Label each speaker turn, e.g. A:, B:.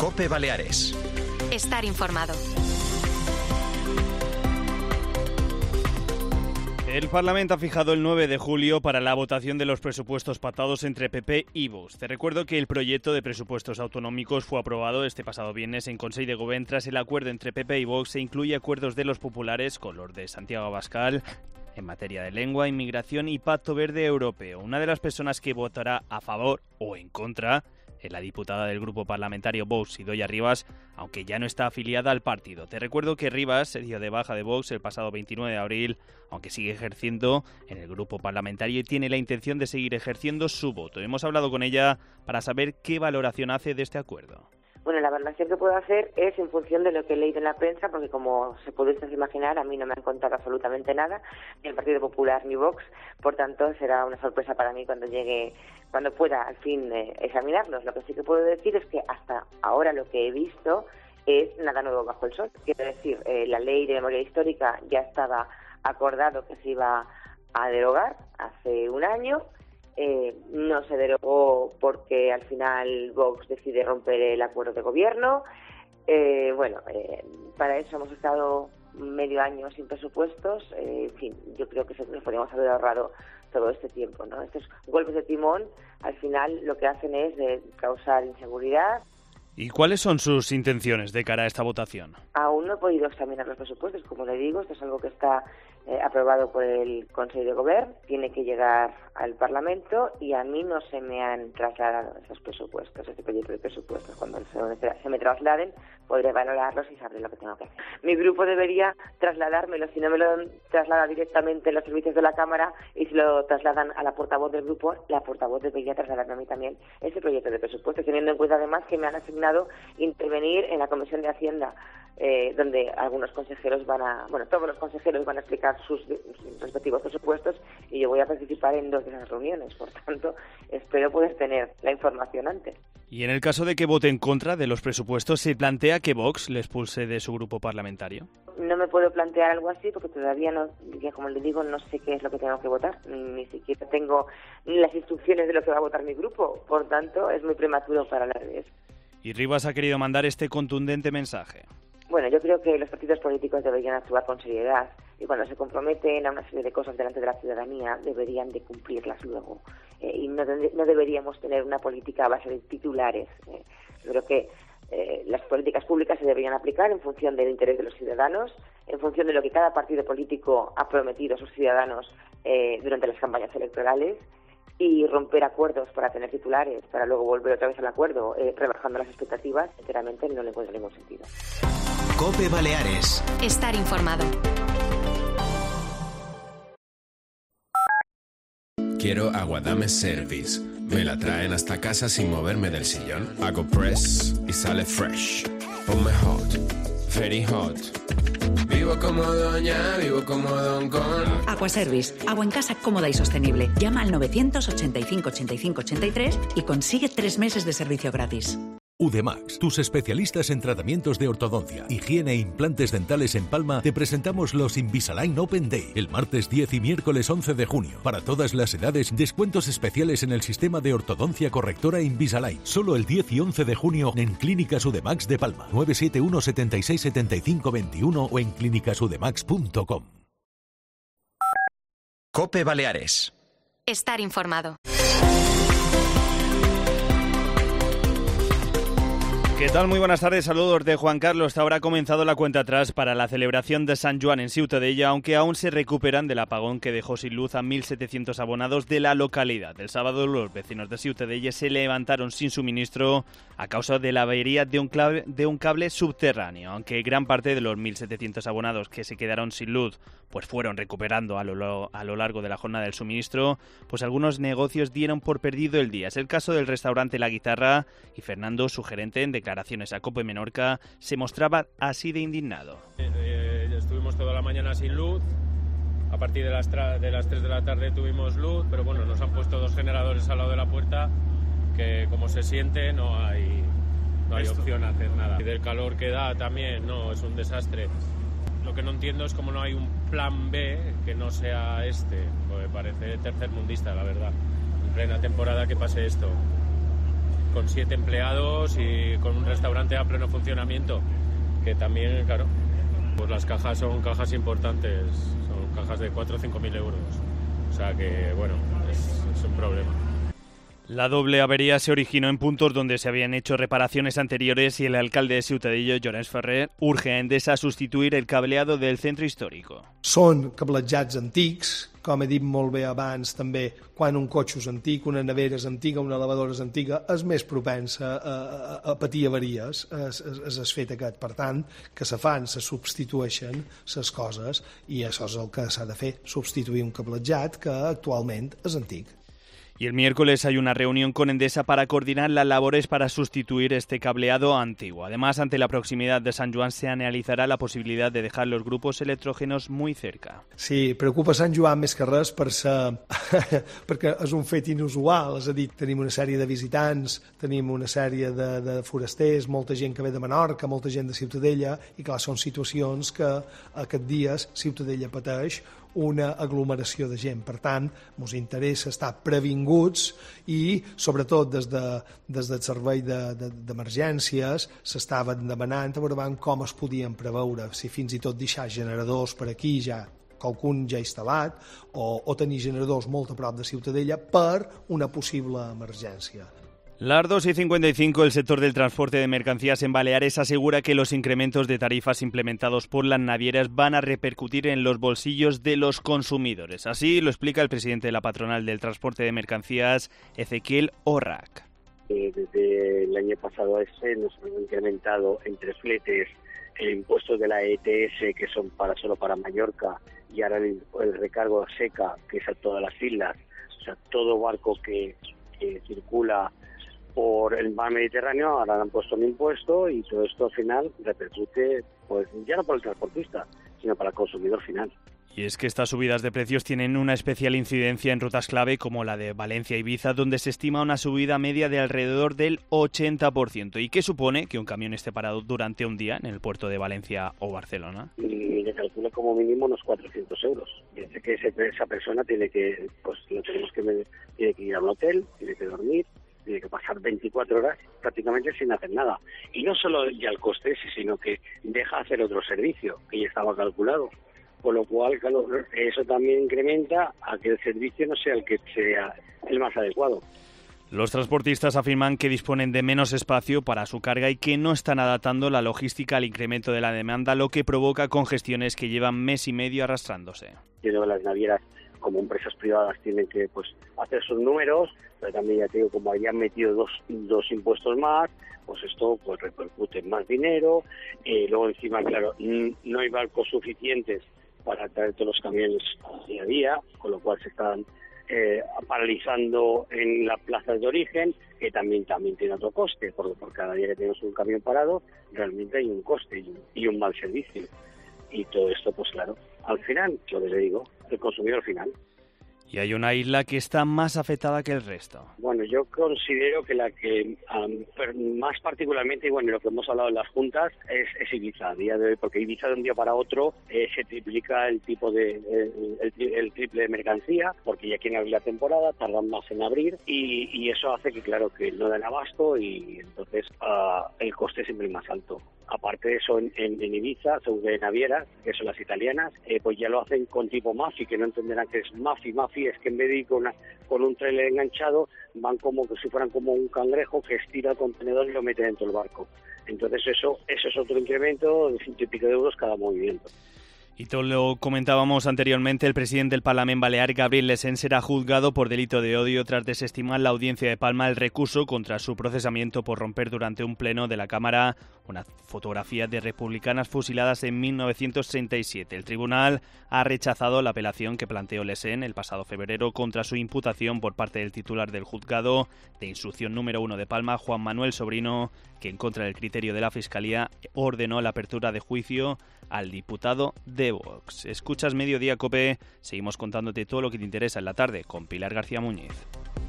A: COPE Baleares.
B: Estar informado.
C: El Parlamento ha fijado el 9 de julio para la votación de los presupuestos pactados entre PP y Vox. Te recuerdo que el proyecto de presupuestos autonómicos fue aprobado este pasado viernes en Consell de Govern. Tras el acuerdo entre PP y Vox se incluye acuerdos de los populares con los de Santiago Abascal en materia de lengua, inmigración y Pacto Verde Europeo. Una de las personas que votará a favor o en contra es la diputada del grupo parlamentario Vox, Idoia Ribas, aunque ya no está afiliada al partido. Te recuerdo que Ribas se dio de baja de Vox el pasado 29 de abril, aunque sigue ejerciendo en el grupo parlamentario y tiene la intención de seguir ejerciendo su voto. Hemos hablado con ella para saber qué valoración hace de este acuerdo.
D: Bueno, la valoración que puedo hacer es en función de lo que he leído en la prensa, porque como se puede imaginar, a mí no me han contado absolutamente nada, ni el Partido Popular ni Vox, por tanto será una sorpresa para mí cuando pueda al fin examinarlos. Lo que sí que puedo decir es que hasta ahora lo que he visto es nada nuevo bajo el sol. Quiero decir, la ley de memoria histórica ya estaba acordado que se iba a derogar hace un año. No se derogó porque al final Vox decide romper el acuerdo de gobierno. Para eso hemos estado medio año sin presupuestos. En fin, yo creo que nos podríamos haber ahorrado todo este tiempo, ¿no? Estos golpes de timón al final lo que hacen es causar inseguridad.
C: ¿Y cuáles son sus intenciones de cara a esta votación?
D: Aún no he podido examinar los presupuestos, como le digo, esto es algo que está aprobado por el Consell de Govern, tiene que llegar al Parlamento y a mí no se me han trasladado esos presupuestos, este proyecto de presupuestos. Cuando se me trasladen podré valorarlos y sabré lo que tengo que hacer. Mi grupo debería trasladármelo, si no me lo traslada directamente los servicios de la Cámara y si lo trasladan a la portavoz del grupo, la portavoz debería trasladarme a mí también ese proyecto de presupuestos, teniendo en cuenta además que me han asignado intervenir en la Comisión de Hacienda, donde algunos consejeros todos los consejeros van a explicar sus respectivos presupuestos y yo voy a participar en 2 de esas reuniones, por tanto espero poder tener la información antes.
C: Y en el caso de que vote en contra de los presupuestos, ¿se plantea que Vox le expulse de su grupo parlamentario?
D: No me puedo plantear algo así porque todavía no, como le digo, no sé qué es lo que tengo que votar, ni siquiera tengo las instrucciones de lo que va a votar mi grupo, por tanto es muy prematuro para hablar de eso.
C: Y Ribas ha querido mandar este contundente mensaje.
D: Bueno, yo creo que los partidos políticos deberían actuar con seriedad y cuando se comprometen a una serie de cosas delante de la ciudadanía deberían de cumplirlas luego. Y no deberíamos tener una política a base de titulares. Yo creo que las políticas públicas se deberían aplicar en función del interés de los ciudadanos, en función de lo que cada partido político ha prometido a sus ciudadanos durante las campañas electorales, y romper acuerdos para tener titulares, para luego volver otra vez al acuerdo, rebajando las expectativas, sinceramente no le encuentro ningún sentido.
A: COPE Baleares.
B: Estar informado.
E: Quiero Aguadame Service. Me la traen hasta casa sin moverme del sillón. Hago press y sale fresh. Ponme hot, very hot. Vivo como doña, vivo como don con...
F: Aquaservice, agua en casa cómoda y sostenible. Llama al 985 85 83 y consigue 3 meses de servicio gratis.
G: Udemax, tus especialistas en tratamientos de ortodoncia, higiene e implantes dentales en Palma, te presentamos los Invisalign Open Day, el martes 10 y miércoles 11 de junio. Para todas las edades, descuentos especiales en el sistema de ortodoncia correctora Invisalign. Solo el 10 y 11 de junio en Clínicas Udemax de Palma. 971 76 75 21 o en clínicasudemax.com.
A: COPE Baleares.
B: Estar informado.
C: ¿Qué tal? Muy buenas tardes, saludos de Juan Carlos. Ahora ha comenzado la cuenta atrás para la celebración de San Joan en Ciutadella, aunque aún se recuperan del apagón que dejó sin luz a 1.700 abonados de la localidad. El sábado los vecinos de Ciutadella se levantaron sin suministro a causa de la avería de un cable subterráneo, aunque gran parte de los 1.700 abonados que se quedaron sin luz pues fueron recuperando a lo largo de la jornada del suministro, pues algunos negocios dieron por perdido el día. Es el caso del restaurante La Guitarra y Fernando, su gerente, en declaraciones a COPE Menorca, se mostraba así de indignado.
H: Estuvimos toda la mañana sin luz, a partir de las 3 de la tarde tuvimos luz, pero bueno, nos han puesto 2 generadores al lado de la puerta que como se siente no hay opción a hacer nada. Y del calor que da también, no, es un desastre. Lo que no entiendo es cómo no hay un plan B que no sea este, porque parece tercermundista, la verdad, en plena temporada que pase esto. con 7 empleados y con un restaurante a pleno funcionamiento, que también, claro, pues las cajas son cajas importantes, son cajas de 4 o 5.000 euros. O sea que, bueno, es un problema.
C: La doble avería se originó en puntos donde se habían hecho reparaciones anteriores y el alcalde de Ciutadella, Llorenç Ferrer, urge a Endesa a sustituir el cableado del centre històric.
I: Són cablejats antics, com he dit molt bé abans, també quan un cotxe és antic, una nevera és antiga, una lavadora és antiga, és més propensa a patir avaries, és fet aquest. Per tant, que se fan, se substitueixen les coses i això és el que s'ha de fer, substituir un cablejat que actualment és antic.
C: Y el miércoles hay una reunión con Endesa para coordinar las labores para sustituir este cableado antiguo. Además, ante la proximidad de Sant Joan, se analizará la posibilidad de dejar los grupos electrógenos muy cerca.
I: Sí, preocupa Sant Joan més que res perquè és un fet inusual, és a dir, tenim una sèrie de visitants, tenim una sèrie de forasters, molta gent que ve de Menorca, molta gent de Ciutadella, i clar, són situacions que aquests dies Ciutadella pateix una aglomeració de gent. Per tant, ens interessa estar previnguts i, sobretot, des del servei d'emergències s'estaven demanant a veure com es podien preveure, si fins i tot deixar generadors per aquí ja qualcun ja instal·lat o tenir generadors molt a prop de Ciutadella per una possible emergència.
C: Las 2:55, el sector del transporte de mercancías en Baleares asegura que los incrementos de tarifas implementados por las navieras van a repercutir en los bolsillos de los consumidores. Así lo explica el presidente de la patronal del transporte de mercancías, Ezequiel Orrac.
J: Desde el año pasado nos han incrementado entre fletes el impuesto de la ETS, que son solo para Mallorca, y ahora el recargo seca, que es a todas las islas, o sea, todo barco que circula por el mar Mediterráneo, ahora han puesto un impuesto y todo esto al final repercute, pues ya no para el transportista, sino para el consumidor final.
C: Y es que estas subidas de precios tienen una especial incidencia en rutas clave como la de Valencia-Ibiza, donde se estima una subida media de alrededor del 80%. ¿Y qué supone que un camión esté parado durante un día en el puerto de Valencia o Barcelona?
J: Y le calcula como mínimo unos 400 euros. Dice que esa persona tiene que ir a un hotel, tiene que dormir, tiene que pasar 24 horas prácticamente sin hacer nada. Y no solo ya el coste, sino que deja hacer otro servicio que ya estaba calculado. Con lo cual, claro, eso también incrementa a que el servicio no sea el que sea el más adecuado.
C: Los transportistas afirman que disponen de menos espacio para su carga y que no están adaptando la logística al incremento de la demanda, lo que provoca congestiones que llevan mes y medio arrastrándose.
J: Yo las navieras, como empresas privadas, tienen que hacer sus números, pero también ya te digo, como hayan metido dos impuestos más, pues esto repercute en más dinero. Luego encima, claro, no hay barcos suficientes para traer todos los camiones día a día, con lo cual se están paralizando en las plazas de origen, que también tiene otro coste, porque por cada día que tenemos un camión parado, realmente hay un coste y un mal servicio. Y todo esto, pues claro, al final, lo que le digo, el consumidor final.
C: Y hay una isla que está más afectada que el resto.
J: Bueno, yo considero que la que más particularmente, y bueno, lo que hemos hablado en las juntas, es Ibiza a día de hoy, porque Ibiza de un día para otro se triplica el triple de mercancía, porque ya quieren abrir la temporada, tardan más en abrir, y eso hace que, claro, que no den abasto y entonces el coste es siempre más alto. Aparte de eso, en Ibiza, según de navieras, que son las italianas, pues ya lo hacen con tipo Mafi, que no entenderán que es Mafi. Mafi es que en vez de ir con un trailer enganchado, van como que si fueran como un cangrejo que estira el contenedor y lo mete dentro del barco. Entonces eso es otro incremento de 100 y pico de euros cada movimiento.
C: Y todo lo comentábamos anteriormente, el presidente del Parlament Balear, Gabriel Lesén, será juzgado por delito de odio tras desestimar la Audiencia de Palma el recurso contra su procesamiento por romper durante un pleno de la Cámara una fotografía de republicanas fusiladas en 1967. El tribunal ha rechazado la apelación que planteó Lesén el pasado febrero contra su imputación por parte del titular del juzgado de instrucción número 1 de Palma, Juan Manuel Sobrino, que en contra del criterio de la Fiscalía ordenó la apertura de juicio al diputado de Vox. Escuchas Mediodía Cope, seguimos contándote todo lo que te interesa en la tarde con Pilar García Muñiz.